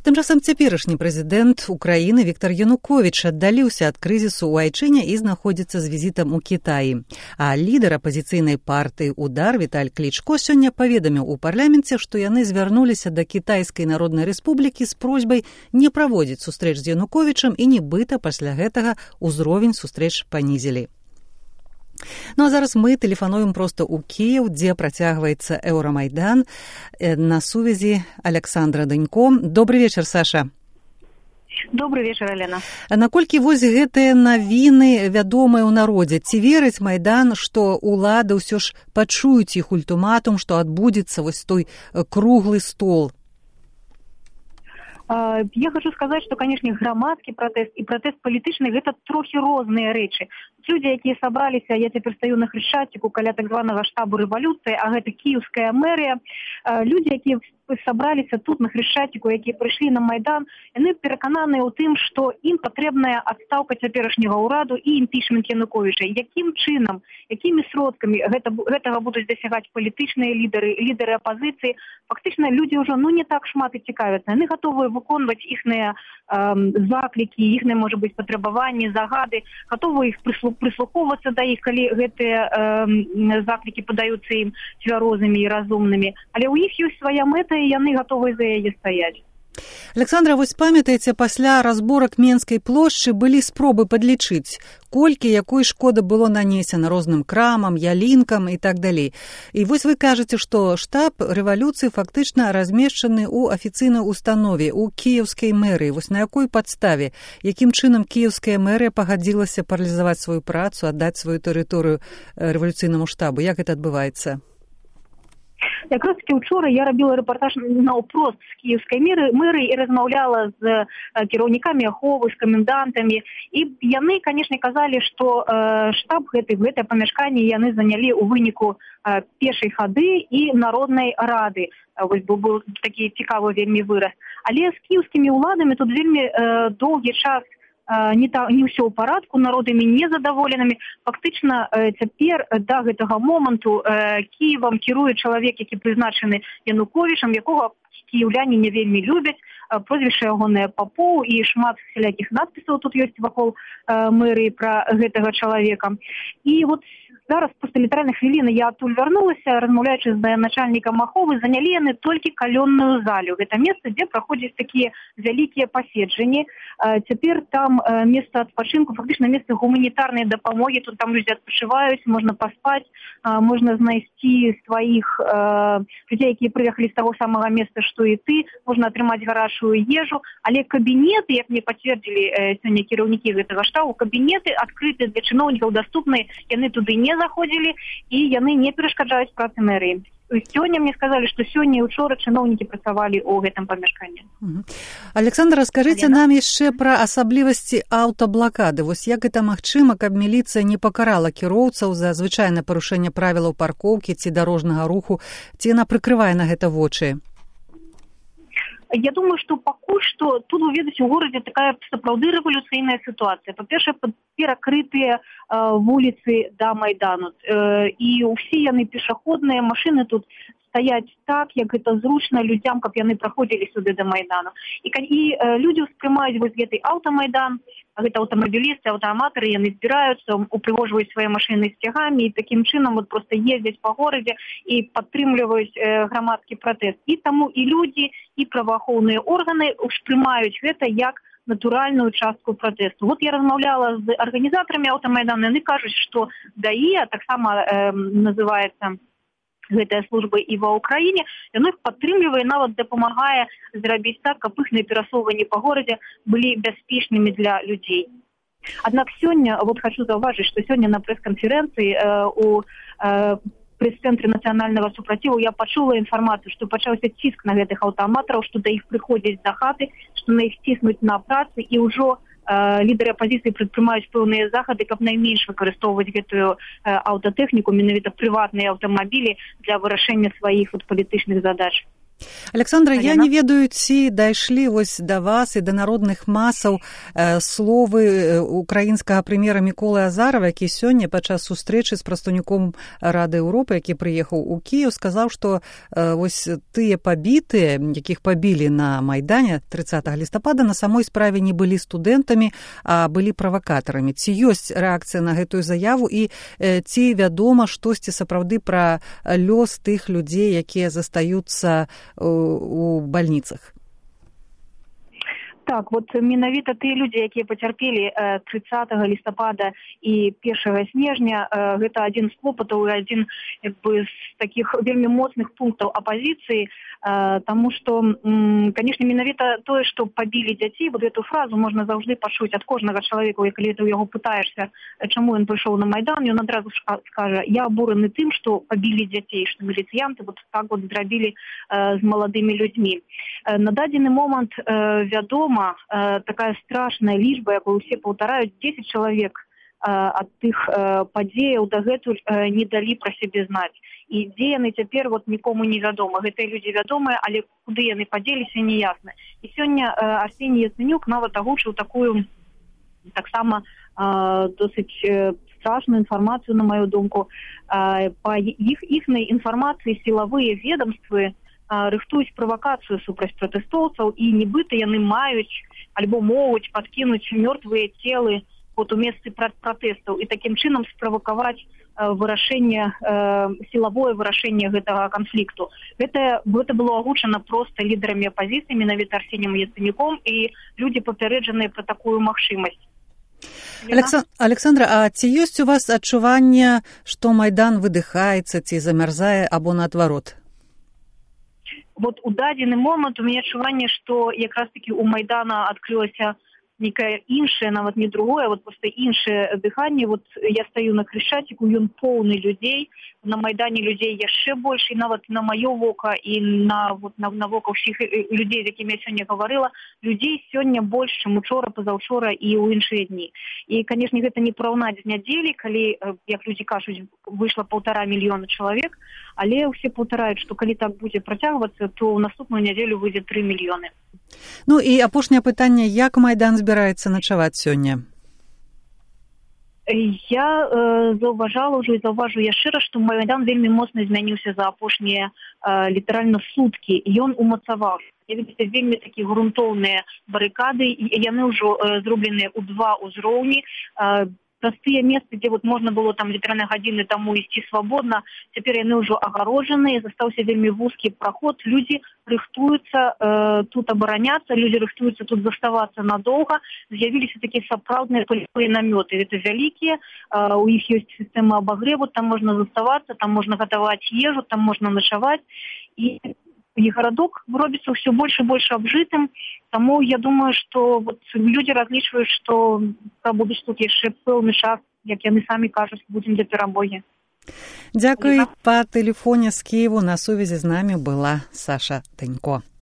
Тым часам цяперашні прэзідэнт Украіны Віктор Януковіч аддаліўся ад крызісу ў Айчыне і знаходзіцца з візітам у Кітаі. А лідар апазіцыйнай партыі «Удар» Віталь Клічко сёння паведаміў у парламенце, што яны звярнуліся да Кітайскай Народнай Рэспублікі з просьбай не праводзіць сустрэч з Януковічам і нібыта пасля гэтага ўзровень сустрэч панізілі. Ну а зараз мы тэлефануем проста ў Кіеў, дзе працягваецца Еўрамайдан. На сувязі Александра Данько. Добрый вечар, Саша. Добрый вечар, Алена. Наколькі вось гэтыя навіны вядомыя ў народзе? Ці верыць Майдан, што ўлады ўсё ж пачуюць іх ультыматум, што адбудзецца вось той круглы стол? Я хочу сказать, что, конечно, громадский протест и протест политичный – это трохи розныя рэчы. Люди, якія сабраліся, я цяпер стаю на Хрещатику каля так званого штабу рэвалюцыі, а гэта кіеўская мэрыя. Люди, якія сабраліся тут на Хрещатику, якія прыйшлі на Майдан, яны перакананыя ў тым, што ім патрэбная адстаўка цяперашняга ўраду і імпічмент Януковіча. Якім чынам, якімі сродкамі гэтага будуць дасягаць палітычныя лідары апазіцыі. Фактычна людзі ўжо не так шмат і цікавяцца. Яны гатовыя выконваць іхныя заклікі, іхныя, можа быць, патрабаванні, загады, гатовы іх прыслухоўвацца да іх, калі гэтыя заклікі падаюцца ім цвярозымі і разумнымі. Але ў іх ёсць свая мэта, і яны гатовы за яе стаяць. Александра, вось памятаеце, пасля разборак Менскай плошчы былі спробы падлічыць, колькі якой шкоды было нанесена розным крамам, ялінкам і так далей. І вось вы кажаце, што штаб рэвалюцыі фактычна размешчаны ў афіцыйнай установе, у кіеўскай мэрыі. Вось на якой падставе, якім чынам кіеўская мэрыя пагадзілася паралізаваць сваю працу, аддаць сваю тэрыторыю рэвалюцыйнаму штабу? Як гэта адбываецца? Якраз таки учора я рабіла рэпартаж наўпрост з кіеўскай мэрыі і размаўляла з кіраўнікамі аховы, з камендантамі. І яны, канешне, казалі, што штаб гэтае памяшканне яны занялі ў выніку пешай хады і народнай рады. Вось быў такі цікавы вельмі выраз. Але з кіеўскімі ўладамі тут вельмі доўгі час не ўсё ў парадку, народамі незадаволенымі. Фактычна цяпер да гэтага моманту Кіевам кіруе чалавек, які прызначаны Януковічам, якога кіеўляне не вельмі любяць. Прозвішча ягонае Папоў і шмат всялякіх надпісаў тут ёсць вакол мэрыі пра гэтага чалавека. І вот зараз проста літаральна хвіліны я адтуль вярнулася, размаўляючы з начальнікам аховы, занялі яны толькі калённую залю. Гэта месца, дзе праходзяць такія вялікія паседжанні. Цяпер там месца адпачынку, фактычна месца гуманітарнай дапамогі. Тут там людзі адпачываюць, можна паспаць, можна знайсці сваіх людзей, якія прыехалі з таго самага месца, што і ты, можна атрымаць гарачую ежу, але кабінеты, як мне пацвердзілі сёння кіраўнікі гэтага штабу, кабінеты адкрытыя для чыноўнікаў, даступныя, яны туды не заходзілі і яны не перашкаджаюць працы мэрыі. Сёння мне сказалі, што сёння і учора чыноўнікі працавалі ў гэтым памяшканні. Александр, раскажыце нам яшчэ пра асаблівасці аўтаблакады. Вось як гэта магчыма, каб міліцыя не пакарала кіроўцаў за звычайнае парушэнне правілаў паркоўкі ці дарожнага руху, ці яна прыкрывае на гэта вочы? Я думаю, што пакуль што тут, вы ведаеце, у горадзе такая сапраўды рэвалюцыйная сітуацыя. Па-першае, перакрытыя вуліцы да Майдану. І ўсе яны пешаходныя, машыны тут стаяць так, як гэта зручна людзям, каб яны праходзілі сюды да Майдану. І людзі ўспрымаюць вось гэты аўтамайдан, гэта аўтамабілісты, аўтааматары, яны збіраюцца, упрыгожваюць свае машыны сцягамі і такім чынам вот проста ездзяць па горадзе і падтрымліваюць грамадскі пратэст. І таму і людзі, і праваахоўныя органы успрымаюць гэта як натуральную частку пратэсту. Вот я размаўляла з арганізатарамі аўтамайдану, яны кажуць, што ДАІ, таксама называецца гэтая служба і ва ўкраіне, яно іх падтрымлівае, нават дапамагае зрабіць так, каб іхныя перасоўванні па горадзе былі бяспечнымі для людзей. Аднак сёння, вот хочу заўважыць, што сёння на прэс-канферэнцыі у прэс-цэнтры нацыянальнага супраціву я пачула інфармацыю, што пачаўся ціск на гэтых аўтааматараў, што да іх прыходзяць да хаты, што на іх ціснуць на працы, і ўжо лідары апазіцыі прадпрымаюць пэўныя захады, каб найменш выкарыстоўваць гэтую аўтатэхніку, менавіта прыватныя аўтамабілі для вырашэння сваіх палітычных задач. Александра, я не ведаю, ці дайшлі вось да вас і да народных масаў словы украінскага прэм'ера Міколы Азарова, які сёння падчас сустрэчы з прадстаўніком Рады Еўропы, які прыехаў у Кіеў, сказаў, што вось тыя пабітыя, якіх пабілі на Майдане 30 лістапада, на самой справе не былі студэнтамі, а былі правакатарамі. Ці ёсць рэакцыя на гэтую заяву і ці вядома штосьці сапраўды пра лёс тых людзей, якія застаюцца у больницах? Так, вот менавіта тыя людзі, якія пацярпелі 30 лістапада і 1 снежня, гэта адзін з клопатаў і адзін з такіх вельмі моцных пунктаў апазіцыі, таму што, канешне, менавіта тое, што пабілі дзяцей, вот эту фразу можна заўжды пачуць ад кожнага чалавека, калі ты ў яго пытаешся, чаму ён прыйшоў на Майдан, ён адразу скажа: я абураны тым, што пабілі дзяцей, што міліцыянты вот так вот зрабілі з маладымі людзьмі. На дадзены момант вядома, такая страшная лічба, якую ўсе паўтараюць, 10 чалавек ад тых падзеяў дагэтуль не далі пра сябе знаць. І дзе яны цяпер, вот нікому не вядома. Гэтыя людзі вядомыя, але куды яны падзеліся, не ясна. І сёння Арсеній Яценюк нават агучыў такую таксама досыць страшную інфармацыю, на маю думку. Па іхнай інфармацыі сілавыя ведомствы рыхтуюць правакацыю супраць пратэстоўцаў, і нібыта яны маюць альбо могуць падкінуць мёртвыя целы вот у месцы пратэстаў і такім чынам справакаваць вырашэнне, сілавое вырашэнне гэтага канфлікту. Гэта было агучана проста лідарамі апазіцыі, менавіта Арсеніем Яценюком, і людзі папярэджаныя пра такую магчымасць. Александра, а ці ёсць у вас адчуванне, што Майдан выдыхаецца ці замярзае або наадварот? Вот у дадзены момант у мяне адчуванне, што якраз такі у Майдана адкрылася некае іншае, нават не другое, вот просто іншае дыханне. Вот я стаю на Хрещатику, ён поўны людзей, на Майдане людзей яшчэ больш, і нават на маё вока і на вока ўсіх людзей, з якімі я сёння гаварыла, людзей сёння больш, чым учора, пазаўчора і ў іншыя дні. І, канешне, гэта не параўнаць з нядзелі, калі, як людзі кажуць, выйшла 1,5 мільёна чалавек, але ўсе паўтараюць, што калі так будзе працягвацца, то ў наступную нядзелю выйдзе 3 мільёны. Ну і апошняе пытанне, як Майдан збіраецца начаваць сёння? Я заўважала ўжо і заўважу яшчэ раз, што Майдан вельмі моцна змяніўся за апошнія літаральна суткі. Ён умацаваўся. З'явіліся вельмі такія грунтоўныя барыкады, і яны ўжо зробленыя ў 2 ўзроўні. Простыя месцы, дзе вот можна было там літаральна гадзіны таму ісці свабодна, цяпер яны ўжо агарожаныя, застаўся вельмі вузкі праход, людзі рыхтуюцца тут абараняцца, людзі рыхтуюцца тут заставацца надоўга, з'явіліся такія сапраўдныя палявыя намёты, гэта вялікія, у іх ёсць сістэма абагреву, там можна заставацца, там можна гатаваць ежу, там можна начаваць, і гарадок робіцца ўсё больш і больш абжытым, таму я думаю, што вот людзі разлічваюць, што будуць тут яшчэ пэўны час, як яны самі кажуць, будзем да перамогі. Дзякуй. Па тэлефоне з Кіеву на сувязі з намі была Саша Танько.